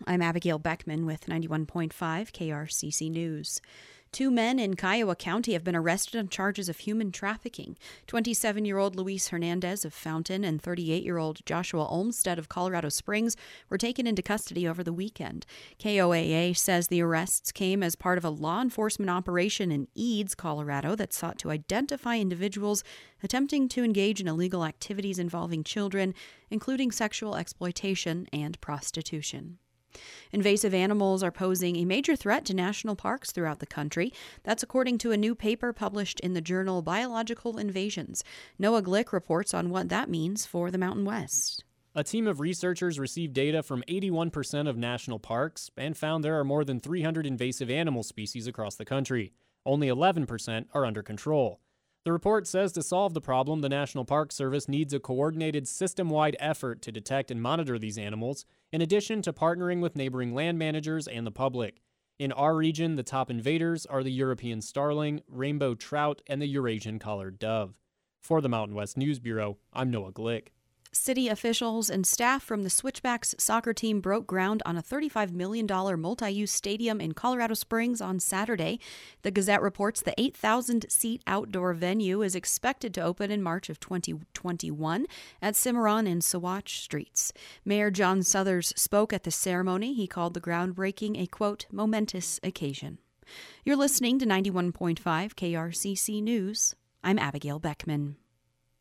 I'm Abigail Beckman with 91.5 KRCC News. 2 men in Kiowa County have been arrested on charges of human trafficking. 27-year-old Luis Hernandez of Fountain and 38-year-old Joshua Olmstead of Colorado Springs were taken into custody over the weekend. KOAA says the arrests came as part of a law enforcement operation in Eads, Colorado, that sought to identify individuals attempting to engage in illegal activities involving children, including sexual exploitation and prostitution. Invasive animals are posing a major threat to national parks throughout the country. That's according to a new paper published in the journal Biological Invasions. Noah Glick reports on what that means for the Mountain West. A team of researchers received data from 81% of national parks and found there are more than 300 invasive animal species across the country. Only 11% are under control. The report says to solve the problem, the National Park Service needs a coordinated system-wide effort to detect and monitor these animals, in addition to partnering with neighboring land managers and the public. In our region, the top invaders are the European starling, rainbow trout, and the Eurasian collared dove. For the Mountain West News Bureau, I'm Noah Glick. City officials and staff from the Switchbacks soccer team broke ground on a $35 million multi-use stadium in Colorado Springs on Saturday. The Gazette reports the 8,000-seat outdoor venue is expected to open in March of 2021 at Cimarron and Saguache Streets. Mayor John Suthers spoke at the ceremony. He called the groundbreaking a, quote, momentous occasion. You're listening to 91.5 KRCC News. I'm Abigail Beckman.